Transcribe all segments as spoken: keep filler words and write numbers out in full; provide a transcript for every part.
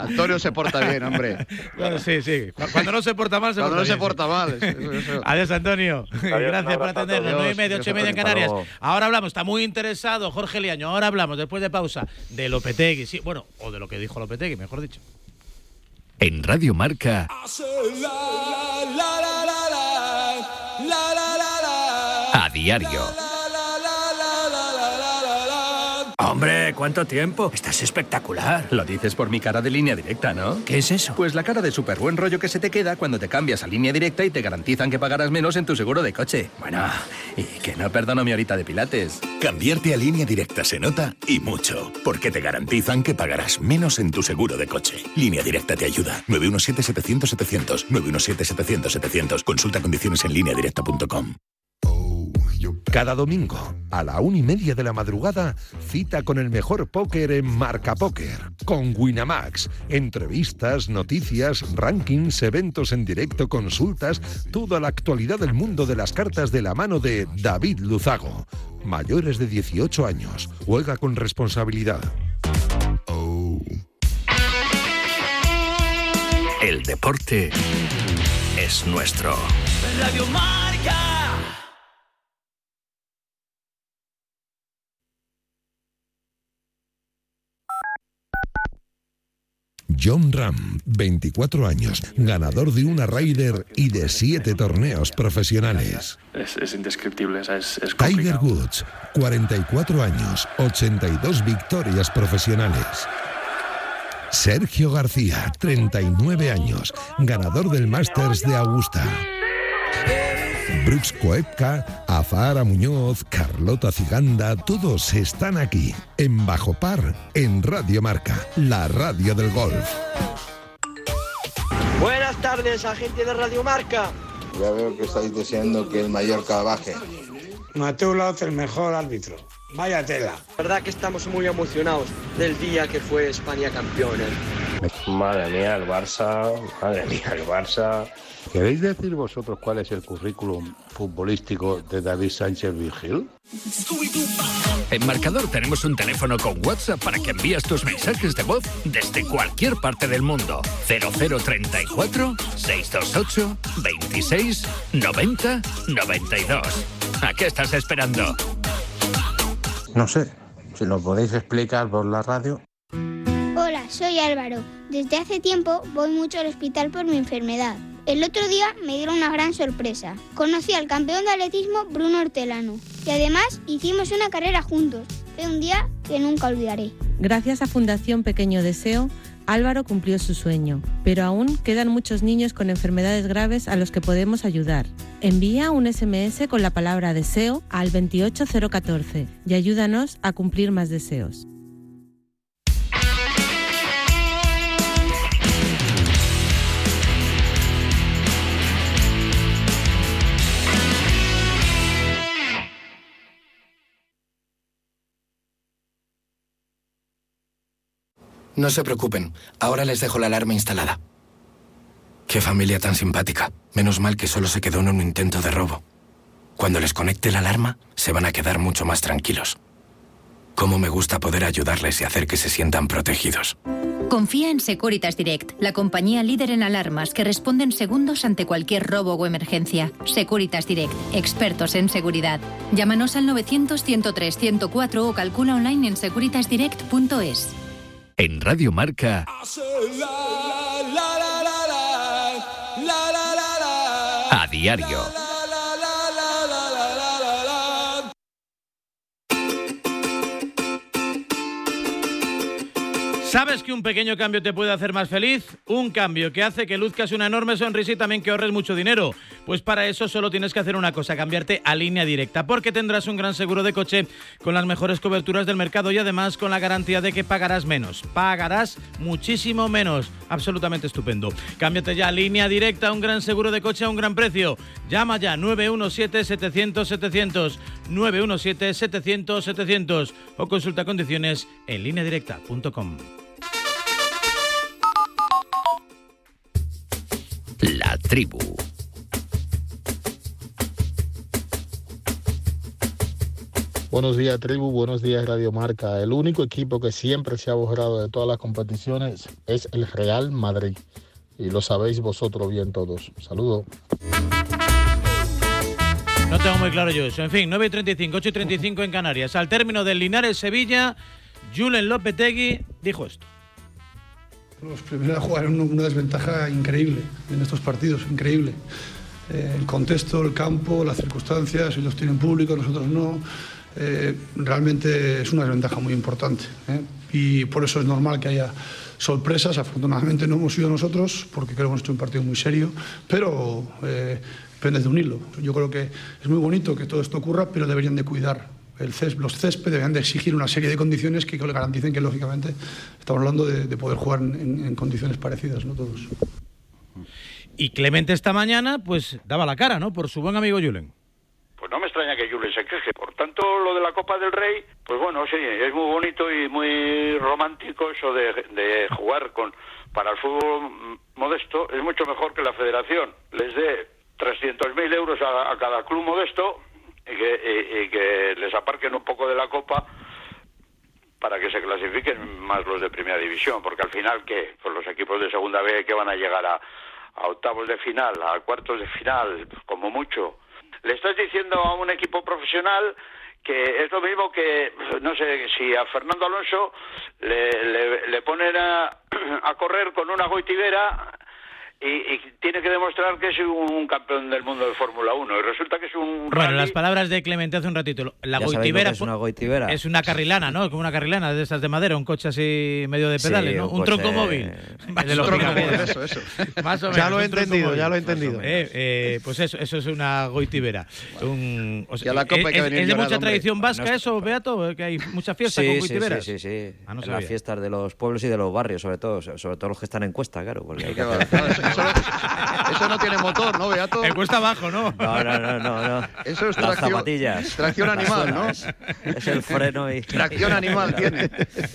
Antonio se porta bien, hombre. Bueno, sí, sí. Cuando no se porta mal, se Cuando porta no bien. se porta mal. Eso, eso. Adiós, Antonio. Adiós, Gracias por atendernos. Nueve y media, ocho y media en Canarias. Ahora hablamos, está muy interesado Jorge Liaño. Ahora hablamos, después de pausa, de Lopetegui. Sí, bueno, o de lo que dijo Lopetegui, mejor dicho. En Radio Marca. A diario. Hombre, ¿cuánto tiempo? Estás espectacular. Lo dices por mi cara de Línea Directa, ¿no? ¿Qué es eso? Pues la cara de súper buen rollo que se te queda cuando te cambias a Línea Directa y te garantizan que pagarás menos en tu seguro de coche. Bueno, y que no perdono mi horita de pilates. Cambiarte a Línea Directa se nota y mucho, porque te garantizan que pagarás menos en tu seguro de coche. Línea Directa te ayuda. nueve uno siete, setecientos, setecientos. nueve uno siete, setecientos, setecientos. Consulta condiciones en línea directa punto com. Cada domingo, a la una y media de la madrugada, cita con el mejor póker en Marca Póker, con Winamax. Entrevistas, noticias, rankings, eventos en directo, consultas, toda la actualidad del mundo de las cartas de la mano de David Luzago. Mayores de dieciocho años, juega con responsabilidad. El deporte es nuestro. Radio Marca. John Ram, veinticuatro años, ganador de una Ryder y de siete torneos profesionales. Es, es indescriptible, o sea, es, es Tiger complicado. Woods, cuarenta y cuatro años, ochenta y dos victorias profesionales. Sergio García, treinta y nueve años, ganador del Masters de Augusta. Brooks Koepka, Azahara Muñoz, Carlota Ciganda, todos están aquí, en Bajo Par, en Radio Marca, la radio del golf. Buenas tardes, agente de Radio Marca. Ya veo que estáis deseando que el Mallorca baje. Mateo Laoz, el mejor árbitro. Vaya tela. La verdad que estamos muy emocionados del día que fue España campeona. Madre mía, el Barça, madre mía, el Barça. ¿Queréis decir vosotros cuál es el currículum futbolístico de David Sánchez Vigil? En Marcador tenemos un teléfono con WhatsApp para que envíes tus mensajes de voz desde cualquier parte del mundo. cero cero treinta y cuatro, seiscientos veintiocho, veintiséis, noventa, noventa y dos. ¿A qué estás esperando? No sé, si lo podéis explicar por la radio. Hola, soy Álvaro. Desde hace tiempo voy mucho al hospital por mi enfermedad. El otro día me dieron una gran sorpresa. Conocí al campeón de atletismo Bruno Hortelano y además hicimos una carrera juntos. Fue un día que nunca olvidaré. Gracias a Fundación Pequeño Deseo, Álvaro cumplió su sueño, pero aún quedan muchos niños con enfermedades graves a los que podemos ayudar. Envía un ese eme ese con la palabra deseo al veintiocho cero catorce y ayúdanos a cumplir más deseos. No se preocupen, ahora les dejo la alarma instalada. Qué familia tan simpática. Menos mal que solo se quedó en un intento de robo. Cuando les conecte la alarma, se van a quedar mucho más tranquilos. Cómo me gusta poder ayudarles y hacer que se sientan protegidos. Confía en Securitas Direct, la compañía líder en alarmas que responde en segundos ante cualquier robo o emergencia. Securitas Direct, expertos en seguridad. Llámanos al novecientos, ciento tres, ciento cuatro o calcula online en securitas direct punto es. En Radio Marca. A diario. ¿Sabes que un pequeño cambio te puede hacer más feliz? Un cambio que hace que luzcas una enorme sonrisa y también que ahorres mucho dinero. Pues para eso solo tienes que hacer una cosa, cambiarte a Línea Directa, porque tendrás un gran seguro de coche con las mejores coberturas del mercado y además con la garantía de que pagarás menos. Pagarás muchísimo menos. Absolutamente estupendo. Cámbiate ya a Línea Directa, un gran seguro de coche a un gran precio. Llama ya nueve uno siete, setecientos, setecientos, nueve uno siete, setecientos, setecientos o consulta condiciones en línea directa punto com. La tribu. Buenos días, tribu, buenos días, Radio Marca. El único equipo que siempre se ha borrado de todas las competiciones es el Real Madrid. Y lo sabéis vosotros bien todos. Saludos. No tengo muy claro yo eso. En fin, nueve y treinta y cinco, ocho y treinta y cinco en Canarias. Al término del Linares-Sevilla, Julen Lopetegui dijo esto. Los primeros a jugar en una desventaja increíble en estos partidos, increíble. Eh, el contexto, el campo, las circunstancias, ellos tienen público, nosotros no. Eh, realmente es una desventaja muy importante. ¿eh? Y por eso es normal que haya sorpresas. Afortunadamente no hemos sido nosotros, porque creo que hemos hecho un partido muy serio, pero eh, depende de un hilo. Yo creo que es muy bonito que todo esto ocurra, pero deberían de cuidar el césped, los céspedes, deberían de exigir una serie de condiciones que le garanticen que, lógicamente, estamos hablando de, de poder jugar en, en condiciones parecidas, ¿no? Todos. Y Clemente esta mañana, pues, daba la cara, ¿no?, por su buen amigo Julen. Pues no me extraña que Julen se queje. Por tanto, lo de la Copa del Rey, pues bueno, sí, es muy bonito y muy romántico eso de, de jugar con para el fútbol modesto. Es mucho mejor que la Federación les dé trescientos mil euros a, a cada club modesto y que, y, y que les aparquen un poco de la Copa para que se clasifiquen más los de Primera División, porque al final, ¿qué? Pues los equipos de Segunda B que van a llegar a, a octavos de final, a cuartos de final, como mucho. Le estás diciendo a un equipo profesional que es lo mismo que, no sé, si a Fernando Alonso le, le, le ponen a, a correr con una goitibera y, y tiene que demostrar que es un campeón del mundo de Fórmula uno y resulta que es un Bueno, rally. las palabras de Clemente hace un ratito. La Ya goitibera es una goitibera. es una carrilana, ¿no? Como una carrilana de esas de madera, un coche así medio de pedales, Sí, ¿no? un Un tronco coche- móvil. El de los Tronco picapiedras. móvil. Eso, eso. Más o menos, Ya lo he un tronco entendido, móvil. ya lo he entendido. Eh, eh, pues eso, eso es una goitibera. Un, o sea, Y a la Copa ¿es, hay que venir ¿Es de llorado, mucha hombre. tradición vasca No es- eso, Beato? ¿Que hay mucha fiesta Sí, con sí, goitiberas? sí, sí, sí. Ah, no en sabía. las fiestas de los pueblos y de los barrios, sobre todo, sobre todo los que están en Cuesta, claro, porque hay que Qué va, hacer- claro, eso, eso no, eso no tiene motor, ¿no, Beato? En cuesta abajo, ¿no? No, no, no, no, no. Eso es Las tracción- zapatillas. tracción animal, ¿no? Es, es el freno y... Tracción animal tiene.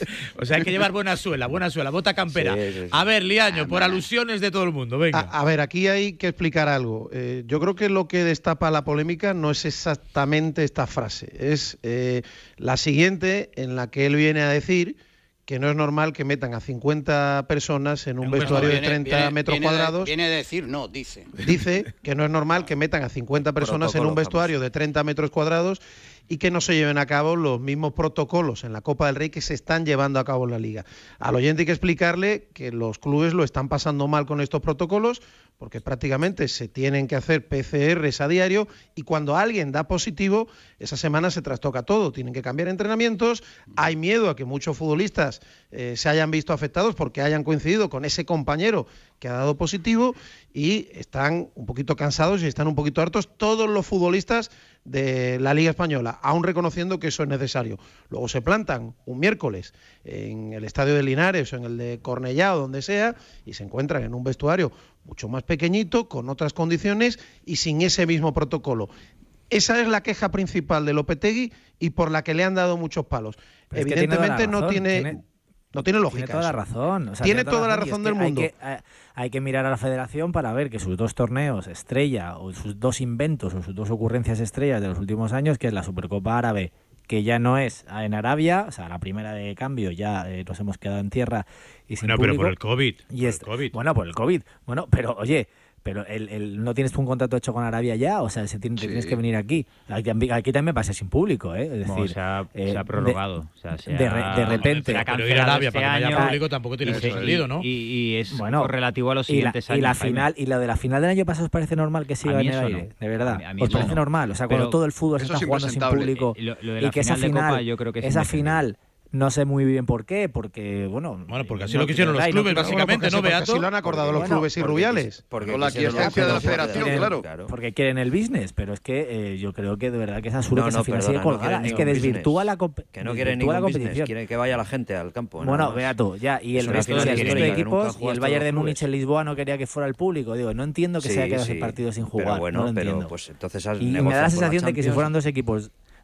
O sea, hay que llevar buena suela, buena suela, bota campera. Sí, sí, sí. A ver, Liaño, por alusiones de todo el mundo, venga. A, a ver, aquí hay que explicar algo. Eh, yo creo que lo que destapa la polémica no es exactamente esta frase, es eh, la siguiente en la que él viene a decir que no es normal que metan a cincuenta personas en un vestuario de treinta metros viene cuadrados. De, viene a decir, no, dice. Dice que no es normal que metan a cincuenta personas en un Protocolo vestuario de treinta metros cuadrados y que no se lleven a cabo los mismos protocolos en la Copa del Rey que se están llevando a cabo en la Liga. Al oyente hay que explicarle que los clubes lo están pasando mal con estos protocolos porque prácticamente se tienen que hacer P C Rs a diario y cuando alguien da positivo, esa semana se trastoca todo. Tienen que cambiar entrenamientos, hay miedo a que muchos futbolistas eh, se hayan visto afectados porque hayan coincidido con ese compañero que ha dado positivo y están un poquito cansados y están un poquito hartos todos los futbolistas de la Liga Española, aún reconociendo que eso es necesario. Luego se plantan un miércoles en el estadio de Linares o en el de Cornellá o donde sea y se encuentran en un vestuario mucho más pequeñito, con otras condiciones y sin ese mismo protocolo. Esa es la queja principal de Lopetegui y por la que le han dado muchos palos. Pero es que tiene toda la Evidentemente no razón, tiene... tiene- no tiene lógica. Tiene toda la eso. razón. O sea, tiene toda la y es razón que del mundo. Hay que, eh, hay que mirar a la federación para ver que sus dos torneos estrella o sus dos inventos o sus dos ocurrencias estrellas de los últimos años, que es la Supercopa Árabe, que ya no es en Arabia, o sea, la primera de cambio ya eh, nos hemos quedado en tierra y sin No, pero público. por el COVID. Y por es, el COVID. Bueno, por el COVID. Bueno, pero oye, pero el, el, ¿no tienes tú un contrato hecho con Arabia ya? O sea, se tiene, Sí. tienes que venir aquí. Aquí, aquí también va a ser sin público, ¿eh? Es decir, No, se ha- eh, se ha prorrogado, De, o sea, se de, ha- re- de repente. se ha Pero ir a Arabia para que no haya año. público tampoco tiene Y mucho se- sentido, ¿no? Y, y es Bueno, relativo a los y la, siguientes y años. la Jaime. final y lo de la final del año pasado os parece normal que siga A mí en el eso aire, no. de verdad. A mí- a mí os eso parece no. normal, o sea, Pero cuando todo el fútbol se eso está es jugando sin impresentable. público Eh, lo- lo de y la que esa final de final, Copa yo creo que es esa indefendible. final no sé muy bien por qué, porque bueno, Bueno, porque así no- lo quisieron de los verdad, y no clubes, quiero- básicamente, porque ¿no, sí, porque Beato? así lo han acordado los Bueno, clubes y porque- Rubiales. porque Con la quisieron- aquiescencia de la porque federación, quieren- claro. Porque quieren el business, pero es que eh, yo creo que de verdad que es absurdo No, que no, esa final perdona, siga no colgada. quieren es que ningún desvirtúa business. la, comp- Que no quieren desvirtúa la ningún business, competición. quieren que vaya la gente al campo. nada Bueno, más. vea tú, ya, y Es el una resto, final el resto de histórica que nunca equipos, y juegas el todos Bayern los de clubes. Múnich, el Lisboa no quería que fuera el público. Digo, no entiendo que Sí, se haya quedado sí. ese partido sin Pero jugar. bueno, no lo pero entiendo. pues entonces has y me da la negociado con sensación de que si Champions. fueran dos equipos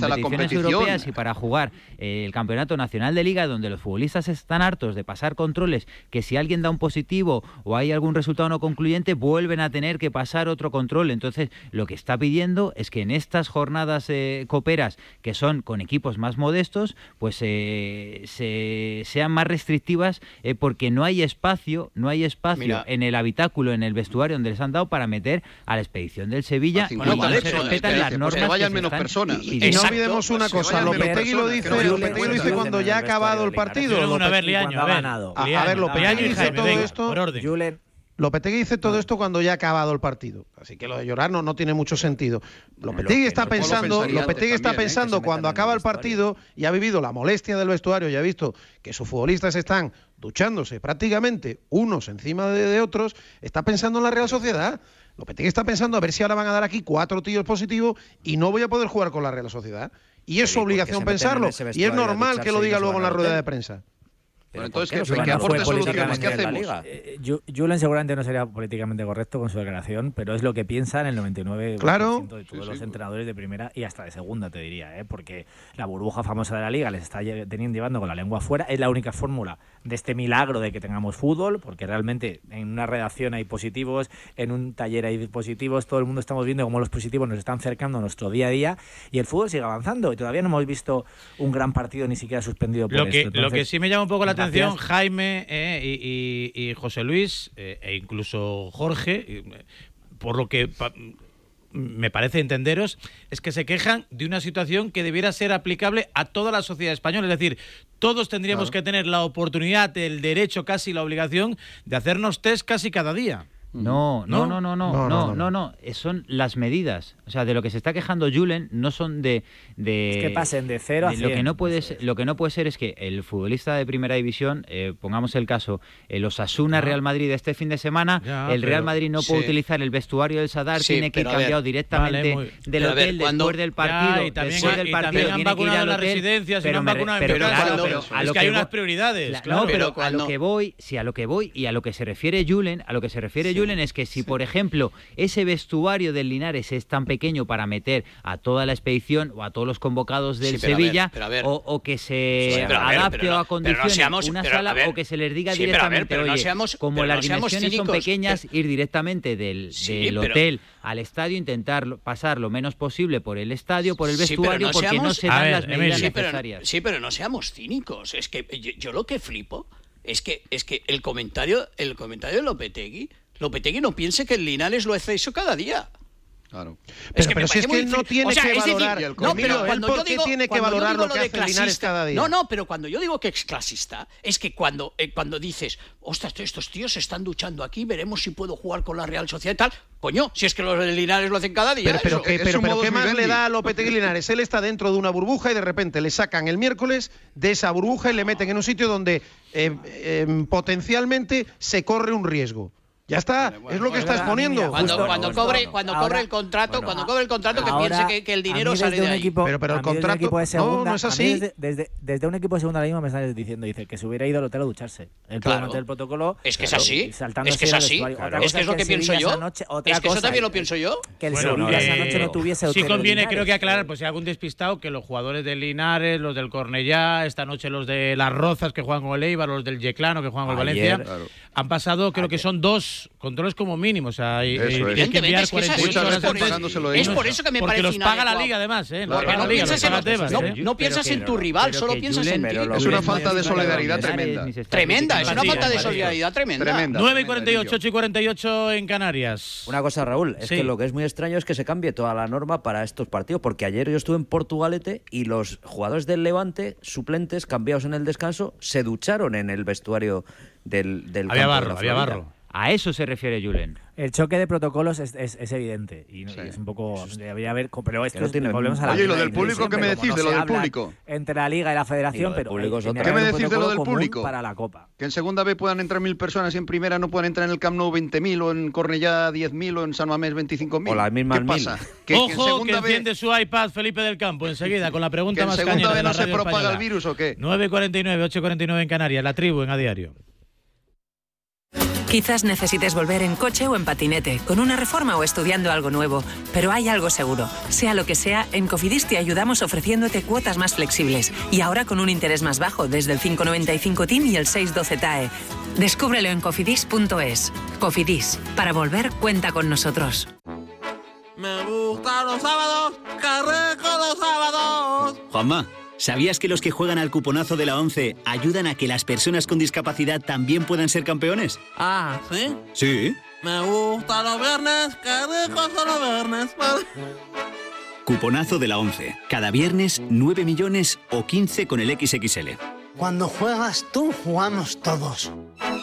empieza la competiciones competición. europeas y para jugar eh, el Campeonato Nacional de Liga, donde los futbolistas están hartos de pasar controles, que si alguien da un positivo o hay algún resultado no concluyente, vuelven a tener que pasar otro otro control. Entonces, lo que está pidiendo es que en estas jornadas eh, coperas, que son con equipos más modestos, pues eh, se, sean más restrictivas eh, porque no hay espacio, no hay espacio Mira. en el habitáculo, en el vestuario donde les han dado para meter a la expedición del Sevilla y no se respetan las normas. Que vayan menos personas. Y, y no olvidemos una cosa, Lopetegui lo dice, Lopetegui lo dice cuando ya ha acabado el partido. A ver, Liaño, a ver. A ver, Lopetegui dice todo esto. Lopetegui dice todo esto cuando ya ha acabado el partido, así que lo de llorar no, no tiene mucho sentido. Lopetegui está pensando, Lopetegui está pensando ¿eh? cuando acaba el partido y ha vivido la molestia del vestuario y ha visto que sus futbolistas están duchándose prácticamente unos encima de, de otros, está pensando en la Real Sociedad. Lopetegui está pensando a ver si ahora van a dar aquí cuatro tíos positivos y no voy a poder jugar con la Real Sociedad. Y es su obligación pensarlo, y es normal que lo diga luego en la rueda de prensa. Pero entonces, ¿qué, ¿qué aporte soluciones? ¿Qué hacemos? Eh, Julen seguramente no sería políticamente correcto con su declaración, pero es lo que piensan el noventa y nueve por ciento claro. de todos sí, los sí, entrenadores de primera y hasta de segunda, te diría, ¿eh? Porque la burbuja famosa de la Liga les está teniendo, llevando con la lengua afuera. Es la única fórmula de este milagro de que tengamos fútbol, porque realmente en una redacción hay positivos, en un taller hay positivos, todo el mundo estamos viendo cómo los positivos nos están cercando a nuestro día a día y el fútbol sigue avanzando y todavía no hemos visto un gran partido ni siquiera suspendido por lo que, esto. Entonces, lo que sí me llama un poco la gracias. atención, Jaime eh, y, y, y José Luis eh, e incluso Jorge, eh, por lo que pa, me parece entenderos, es que se quejan de una situación que debiera ser aplicable a toda la sociedad española. Es decir, todos tendríamos claro. que tener la oportunidad, el derecho, casi la obligación de hacernos test casi cada día. No, no, no, no, no, no, no, no, no, no, son las medidas. O sea, de lo que se está quejando Julen no son de... de es que pasen de cero a de cien. Lo que no puede ser, lo que no puede ser es que el futbolista de primera división, eh, pongamos el caso, el Osasuna ah. Real Madrid este fin de semana, ya, el pero, sí. Real Madrid no puede utilizar el vestuario del Sadar, sí, tiene que ir cambiado ver, directamente vale, muy, del hotel ver, cuando, después del partido. Ya, y también, después del y partido también han vacunado en las residencias, y no han vacunado en pero, claro, claro, pero, pero, es que hay unas prioridades. La, claro, no, pero, pero cuando, a lo que voy, sí, a lo que voy y a lo que se refiere Julen, a lo que se refiere sí, Julen es que si, sí. por ejemplo, ese vestuario del Linares es tan pequeño para meter a toda la expedición o a todos los convocados del sí, Sevilla, a ver, a ver. O, o que se sí, adapte ver, o acondicione no seamos, una sala ver, o que se les diga directamente, ver, oye, no seamos, como las no dimensiones son pequeñas, pero, ir directamente del, sí, del pero, hotel al estadio, intentar pasar lo menos posible por el estadio, por el vestuario, sí, no porque seamos, no se dan ver, las medidas sí, necesarias. Pero, sí, pero no seamos cínicos. Es que yo, yo lo que flipo es que es que el comentario, el comentario de Lopetegui Lopetegui no piense que el Linares lo hace eso cada día. Claro. Pero, es que, pero si es que él no tiene o sea, que valorar, decir, no, pero cuando yo digo, tiene que valorar lo que hace el Linares cada día. No, no, pero cuando yo digo que es clasista, es que cuando, eh, cuando dices, ostras, estos tíos se están duchando aquí, veremos si puedo jugar con la Real Sociedad y tal. Coño, si es que los del Linares lo hacen cada día. Pero, pero, eso, que, pero, pero ¿qué más vivendi? le da a Lopetegui Linares? Él está dentro de una burbuja y de repente le sacan el miércoles de esa burbuja y le meten en un sitio donde eh, eh, potencialmente se corre un riesgo. Ya está, vale, bueno, es lo que está exponiendo. Cuando, justo, cuando justo, cobre, cuando ahora, cobre el contrato, bueno, cuando cobre el contrato, que ahora, piense que, que el dinero sale de ahí. Equipo, pero, pero el contrato equipo de segunda, no, no es así. Desde, desde, desde un equipo de segunda misma me están diciendo, dice que se hubiera ido al hotel a ducharse. Él puede mantener el protocolo. Es que es así. Es que es así. Es que es lo que pienso yo. Es que eso también lo pienso yo. Que el Sevilla esa noche no tuviese hotel. Sí conviene, creo que aclarar, pues si hay algún despistado, que los jugadores del Linares, los del Cornellá, esta noche los de Las Rozas que juegan con el Eibar, los del Yeclano que juegan con el Valencia, han pasado, creo que son dos controles como mínimo, o sea, Eso es. Que enviar es que cuarenta y ocho horas por eso, es por eso que me porque parece los paga la Liga además, ¿eh? Porque no piensas, en, Tebas, no, ¿eh? no piensas en tu rival, solo piensas en ti. Es una falta de solidaridad tremenda. Tremenda, es una falta de solidaridad tremenda. nueve y cuarenta y ocho, ocho y cuarenta y ocho en Canarias. Una cosa, Raúl, es sí. que lo que es muy extraño es que se cambie toda la norma para estos partidos, porque ayer yo estuve en Portugalete y los jugadores del Levante, suplentes, cambiados en el descanso, se ducharon en el vestuario del, del había campo barro, de la había barro. A eso se refiere Julen. El choque de protocolos es, es, es evidente y, sí. y es un poco debería haber, pero esto es, volvemos a la Oye, ¿y lo del público qué me decís de lo del público? Entre la Liga y la Federación, pero ¿qué me decís de lo del público? Para la Copa. Que en segunda B puedan entrar mil personas y en primera no puedan entrar en el Camp Nou veinte mil o en Cornellá diez mil o en San Mamés veinticinco mil. O las mismas ¿Qué pasa? Que, Ojo, que, que enciende B... su iPad Felipe del Campo enseguida con la pregunta más cañera. ¿En segunda B no se propaga española. el virus o qué? nueve y cuarenta y nueve, ocho y cuarenta y nueve en Canarias, la tribu en A Diario. Quizás necesites volver en coche o en patinete, con una reforma o estudiando algo nuevo, pero hay algo seguro. Sea lo que sea, en Cofidis te ayudamos ofreciéndote cuotas más flexibles y ahora con un interés más bajo desde el cinco noventa y cinco T I M y el seis doce T A E. Descúbrelo en cofidis punto es. Cofidis, para volver cuenta con nosotros. Me gustan los sábados, qué rico los sábados. Juanma, ¿sabías que los que juegan al cuponazo de la ONCE ayudan a que las personas con discapacidad también puedan ser campeones? Ah, ¿sí? Sí. Me gustan los viernes, qué ricos son los viernes. Cuponazo de la ONCE. Cada viernes, nueve millones o quince con el equis equis ele. Cuando juegas tú, jugamos todos.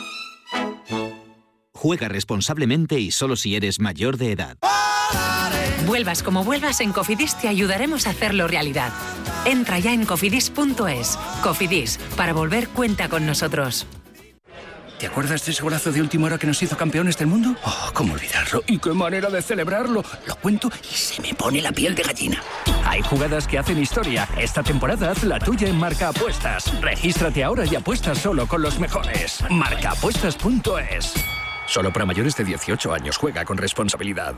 Juega responsablemente y solo si eres mayor de edad. Vuelvas como vuelvas, en Cofidis te ayudaremos a hacerlo realidad. Entra ya en cofidis punto es. Cofidis, para volver cuenta con nosotros. ¿Te acuerdas de ese golazo de última hora que nos hizo campeones del mundo? Oh, ¿cómo olvidarlo? ¿Y qué manera de celebrarlo? Lo cuento y se me pone la piel de gallina. Hay jugadas que hacen historia. Esta temporada haz la tuya en Marca Apuestas. Regístrate ahora y apuesta solo con los mejores. marca apuestas punto es. Solo para mayores de dieciocho años. Juega con responsabilidad.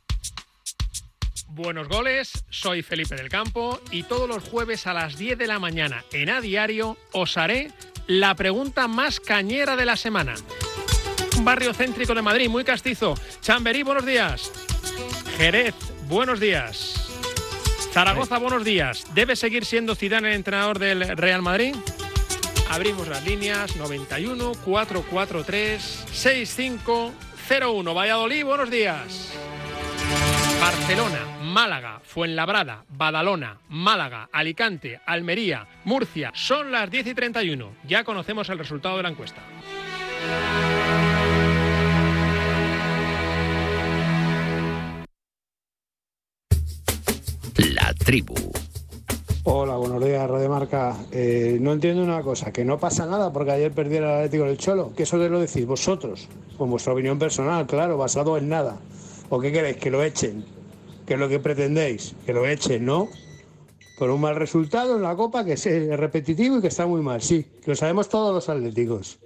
Buenos goles, soy Felipe del Campo y todos los jueves a las diez de la mañana en A Diario os haré la pregunta más cañera de la semana. Un barrio céntrico de Madrid, muy castizo. Chamberí, buenos días. Jerez, buenos días. Zaragoza, buenos días. ¿Debe seguir siendo Zidane el entrenador del Real Madrid? Abrimos las líneas noventa y uno, cuatrocientos cuarenta y tres, sesenta y cinco cero uno. Valladolid, buenos días. Barcelona, Málaga, Fuenlabrada, Badalona, Málaga, Alicante, Almería, Murcia. Son las diez y treinta y uno. Ya conocemos el resultado de la encuesta. La tribu. Hola, buenos días, Radio Marca. Eh, no entiendo una cosa, que no pasa nada porque ayer perdiera el Atlético del Cholo. ¿Qué eso de lo decís vosotros? Con vuestra opinión personal, claro, basado en nada. ¿O qué queréis? ¿Que lo echen? ¿Qué es lo que pretendéis? Que lo echen, ¿no? Por un mal resultado en la Copa que es repetitivo y que está muy mal, sí. Que lo sabemos todos los atléticos.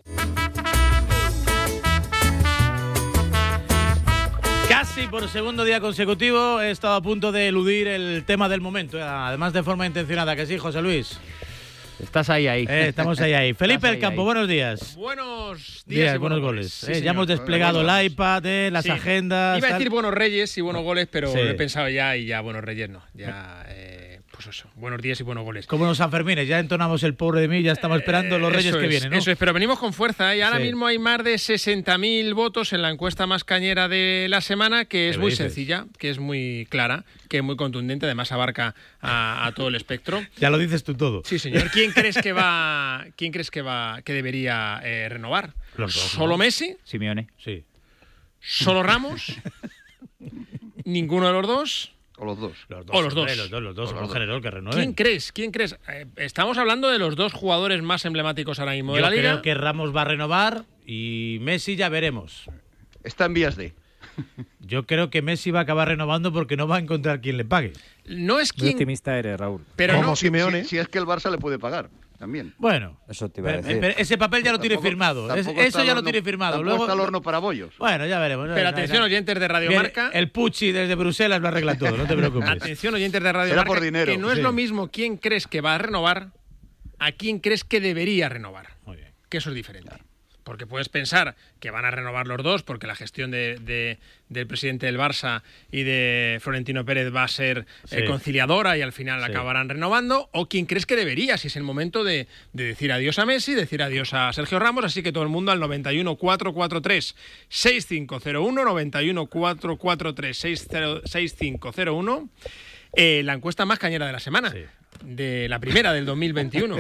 Casi por segundo día consecutivo he estado a punto de eludir el tema del momento, además de forma intencionada, que sí, José Luis. Estás ahí, ahí. Eh, estamos ahí, ahí. Felipe del Campo, ahí. buenos días. Buenos días Días, y buenos, buenos goles. goles. Sí, eh, ya señor. hemos desplegado Buenos el iPad, eh, las sí. agendas. Iba a tal. decir buenos reyes y buenos goles, pero Sí. lo he pensado ya y ya buenos reyes no. Ya, eh, pues eso, buenos días y buenos goles. Como los Sanfermines, ya entonamos el pobre de mí, ya estamos esperando los reyes Eso que es, vienen, ¿no? Eso es, pero venimos con fuerza, ¿eh? Ahora Sí. mismo hay más de sesenta mil votos en la encuesta más cañera de la semana, que es ¿Qué muy dices? sencilla, que es muy clara, que es muy contundente, además abarca a, a todo el espectro. Ya lo dices tú todo. Sí, señor. ¿Quién crees que va, quién crees que va, que debería eh, renovar? Los dos, ¿Solo ¿no? Messi? Simeone. Sí. ¿Solo Ramos? ¿Ninguno de los dos? O los dos. Los O los dos. hombre, los dos, los dos, O los son dos. generosos que renueven. ¿Quién crees? ¿Quién crees? Eh, estamos hablando de los dos jugadores más emblemáticos ahora mismo de Yo la liga. creo que Ramos va a renovar y Messi ya veremos. Está en vías de. Yo creo que Messi va a acabar renovando porque no va a encontrar quien le pague. No es Muy quien... optimista eres, Raúl. Pero Como no, Simeone. Si, si es que el Barça le puede pagar también. Bueno, Eso te iba a pero- decir. pero ese papel ya lo tiene Tampoco- firmado. Es- tampoco eso está el ya lo horno- tiene firmado. tampoco Luego, está el horno para bollos. bueno, ya veremos. Pero atención, oyentes de Radio Viene Marca. El Pucci desde Bruselas lo arregla todo, no te preocupes. Atención, oyentes de Radio Será Marca, por dinero. que no es Sí. lo mismo quién crees que va a renovar a quién crees que debería renovar. Muy bien. Que eso es diferente. Porque puedes pensar que van a renovar los dos porque la gestión de, de- del presidente del Barça y de Florentino Pérez va a ser eh, Sí. conciliadora y al final Sí. acabarán renovando. O quién crees que debería, si es el momento de, de decir adiós a Messi, decir adiós a Sergio Ramos. Así que todo el mundo al noventa y uno, cuatrocientos cuarenta y tres, sesenta y cinco cero uno, noventa y uno, cuatrocientos cuarenta y tres, sesenta y cinco cero uno. Eh, la encuesta más cañera de la semana. Sí. De la primera del dos mil veintiuno.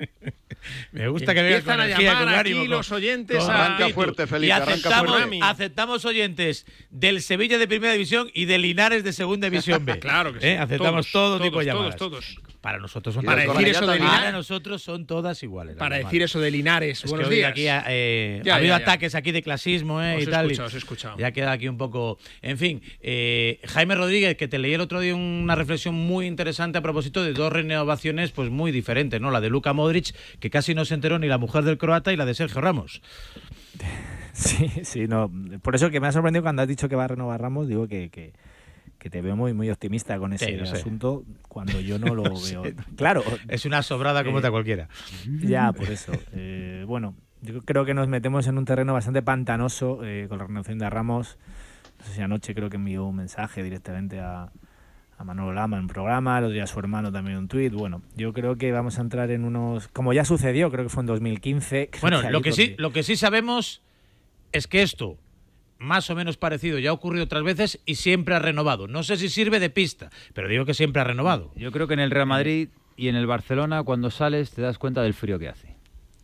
Me gusta que vengas Empiezan con a energía, llamar con aquí ánimo, con- los oyentes con a... Arranca fuerte, y Felipe, arranca aceptamos, fuerte. aceptamos oyentes del Sevilla de Primera División y de Linares de Segunda División B. Claro que sí. ¿Eh? Aceptamos Todos, todo tipo de todos, llamadas. todos, todos. Para nosotros son Para todas decir iguales. eso de Para Linares- nosotros son todas iguales. Para normal. decir eso de Linares, Es buenos que hoy días. aquí ha, eh, Ya, ha habido ya, ya. ataques aquí de clasismo eh, Os y he tal. y escuchado, os he escuchado. Ya queda aquí un poco... En fin, eh, Jaime Rodríguez, que te leí el otro día una reflexión muy interesante a propósito de dos renovaciones pues muy diferentes, ¿no? La de Luka Modric, que casi no se enteró ni la mujer del croata, y la de Sergio Ramos. Sí, sí, no. Por eso que me ha sorprendido cuando has dicho que va a renovar Ramos, digo que, que, que te veo muy, muy optimista con ese Sí, lo sé. asunto cuando yo no lo Sí. veo. Claro. Es una sobrada como Eh, otra cualquiera. Ya, por eso. Eh, bueno, yo creo que nos metemos en un terreno bastante pantanoso eh, con la renovación de Ramos. no sé si anoche creo que envió un mensaje directamente a, a Manolo Lama en un programa, el otro día a su hermano también un tuit. Bueno, yo creo que vamos a entrar en unos... Como ya sucedió, creo que fue en dos mil quince. Bueno, que lo que, donde... sí, lo que sí sabemos es que esto, más o menos parecido, ya ha ocurrido otras veces y siempre ha renovado. No sé si sirve de pista, pero digo que siempre ha renovado. Yo creo que en el Real Madrid y en el Barcelona, cuando sales, te das cuenta del frío que hace.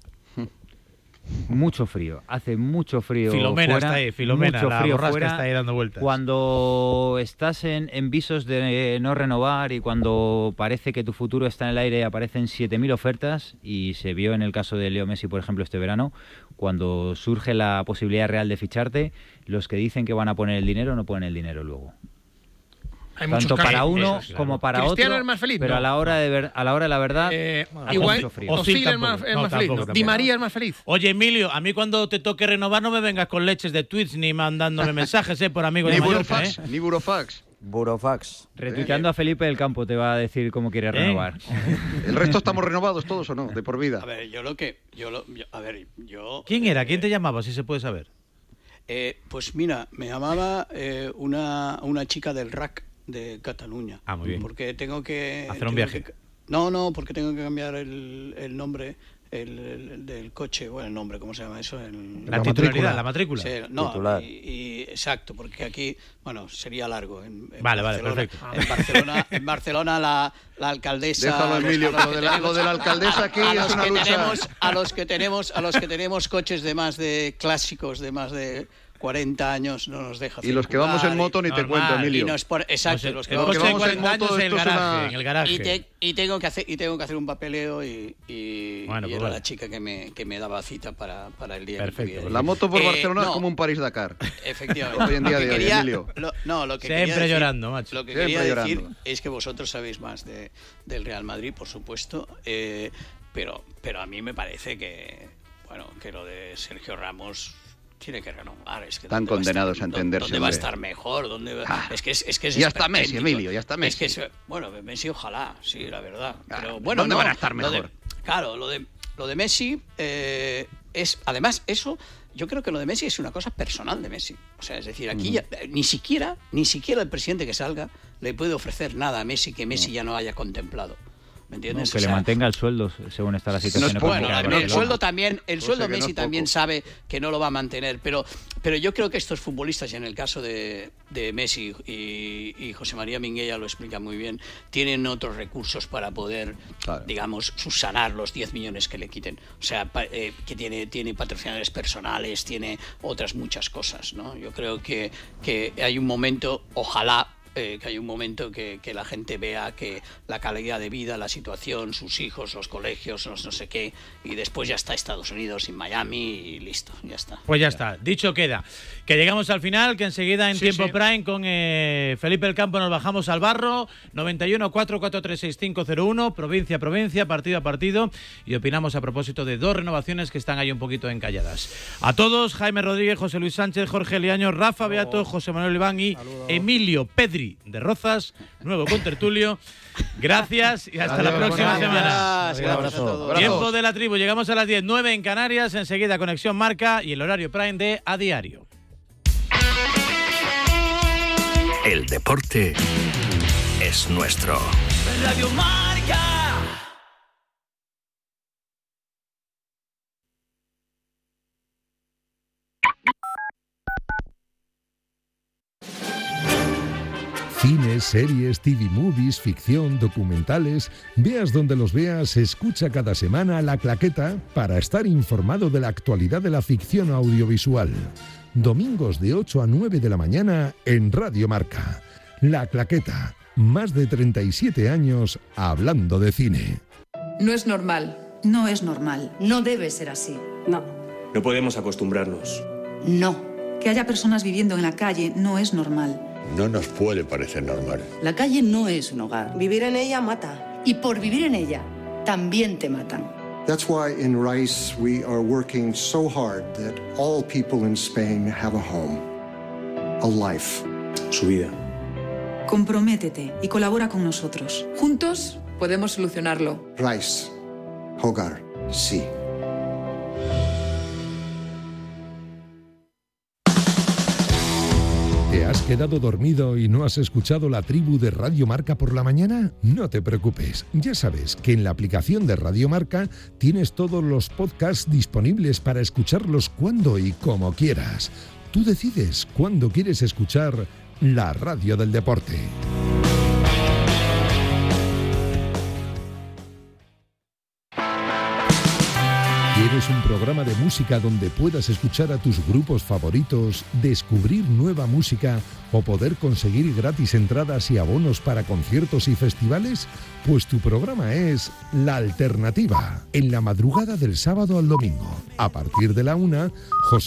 Mucho frío, hace mucho frío. Filomena fuera, está ahí, Filomena, mucho la frío borrasca fuera. está ahí dando vueltas. Cuando estás en, en visos de no renovar y cuando parece que tu futuro está en el aire, aparecen siete mil ofertas, y se vio en el caso de Leo Messi, por ejemplo, este verano, cuando surge la posibilidad real de ficharte, los que dicen que van a poner el dinero no ponen el dinero luego. Hay Tanto para casos. uno Eso, como claro. para Cristiano otro, es más feliz, pero ¿no? a la hora de ver, a la hora de la verdad, Eh, hace igual, mucho frío. Ozil es más, es No, más feliz. tampoco, ¿no? Di María es más feliz. Oye, Emilio, a mí cuando te toque renovar no me vengas con leches de tweets ni mandándome mensajes, ¿eh? Por amigos Ni de Mallorca, burofax, ¿eh? ni burofax. Burofax. Retuiteando a Felipe del Campo te va a decir cómo quiere renovar. ¿El resto estamos renovados todos o no? De por vida. A ver, yo lo que... Yo lo, yo- a ver, yo... ¿Quién era? ¿Quién te llamaba, si se puede saber? Eh, pues mira, me llamaba eh, una, una chica del R A C de Cataluña. Ah, muy bien. Porque tengo que... Hacer un tengo viaje. que- no, no, porque tengo que cambiar el, el nombre el, el- del coche, bueno, el nombre, ¿cómo se llama eso? El- La titularidad, la matrícula. Sí, no, Titular. y, y- exacto, porque aquí, bueno, sería largo. En, en Vale, vale, Barcelona- perfecto. En Barcelona, en Barcelona la, la alcaldesa... Déjalo, los- Emilio, a los que lo de la- tenemos- lo de la alcaldesa aquí a es los una que lucha. tenemos- a los que tenemos a los que tenemos coches de más de clásicos de más de cuarenta años no nos deja Y los que vamos en moto ni te Normal. cuento, Emilio. y nos pone- exacto, No sé, los que el vamos, coche de vamos en cuarenta moto, años en el esto es garaje, una- en el garaje. y, te- y tengo que hacer y tengo que hacer un papeleo y, y, Bueno, y pues era vale. la chica que me, que me daba cita para, para el día que Perfecto. tuviera. La moto por Eh, Barcelona no, es como un París-Dakar. Efectivamente. Hoy en día Lo que de hoy, quería- Emilio. lo- no, lo que Siempre quería decir- llorando, macho. Lo que Siempre quería decir llorando. es que vosotros sabéis más de, del Real Madrid, por supuesto, eh, pero, pero a mí me parece que, bueno, que lo de Sergio Ramos tiene que renovar. Es que Están ¿dónde va condenados estar- a entenderse, ¿Dónde va a hombre. estar mejor? ¿Dónde va- Ah. es que es, es que es Ya está Messi, esperpéntico. Emilio, ya está Es que Messi. es- bueno, Messi ojalá, sí, la verdad. Ah, Pero bueno, ¿dónde no, van a estar lo de- mejor? claro, lo de, lo de Messi eh, es, además, eso, yo creo que lo de Messi es una cosa personal de Messi. O sea, es decir, aquí ya- eh, ni siquiera, ni siquiera el presidente que salga le puede ofrecer nada a Messi que Messi ya no haya contemplado. ¿Me No, entiendes? que O le sea, mantenga el sueldo según está la situación bueno, económica de el Barcelona. sueldo también, el Cosa sueldo que no Messi es poco. también sabe que no lo va a mantener, pero, pero yo creo que estos futbolistas, y en el caso de, de Messi y, y José María Minguella lo explica muy bien, tienen otros recursos para poder, Claro. digamos, subsanar los diez millones que le quiten. O sea, pa- eh, que tiene, tiene patrocinadores personales, tiene otras muchas cosas, ¿no? Yo creo que, que hay un momento, ojalá, eh, que hay un momento que, que la gente vea que la calidad de vida, la situación, sus hijos, los colegios, los no sé qué, y después ya está Estados Unidos y Miami y listo, ya está. Pues ya está, dicho queda. Que llegamos al final, que enseguida en Sí, tiempo sí. prime con eh, Felipe del Campo nos bajamos al barro, noventa y uno, cuatro cuatro tres, seis cinco cero uno, provincia a provincia, partido a partido, y opinamos a propósito de dos renovaciones que están ahí un poquito encalladas. A todos, Jaime Rodríguez, José Luis Sánchez, Jorge Liaño, Rafa Beato, José Manuel Iván y Emilio Pedri de Rozas, nuevo contertulio. Gracias y hasta la Adiós, próxima buenas semana. Gracias, gracias a todos. Tiempo de la tribu, llegamos a las diez, nueve en Canarias, enseguida Conexión Marca y el horario prime de A Diario. El deporte es nuestro. Radio Marca. Cines, series, T V movies, ficción, documentales. Veas donde los veas, escucha cada semana La Claqueta para estar informado de la actualidad de la ficción audiovisual. Domingos de ocho a nueve de la mañana en Radio Marca. La Claqueta, más de treinta y siete años hablando de cine. No es normal. No es normal. No debe ser así. No. No podemos acostumbrarnos. No. Que haya personas viviendo en la calle no es normal. No nos puede parecer normal. La calle no es un hogar. Vivir en ella mata. Y por vivir en ella, también te matan. That's why in Rice we are working so hard that all people in Spain have a home, a life. Su vida. Comprométete y colabora con nosotros. Juntos podemos solucionarlo. Rice, hogar, sí. ¿Te has quedado dormido y no has escuchado la tribu de Radio Marca por la mañana? No te preocupes, ya sabes que en la aplicación de Radio Marca tienes todos los podcasts disponibles para escucharlos cuando y como quieras. Tú decides cuándo quieres escuchar la radio del deporte. ¿Quieres un programa de música donde puedas escuchar a tus grupos favoritos, descubrir nueva música o poder conseguir gratis entradas y abonos para conciertos y festivales? Pues tu programa es La Alternativa, en la madrugada del sábado al domingo. A partir de la una, José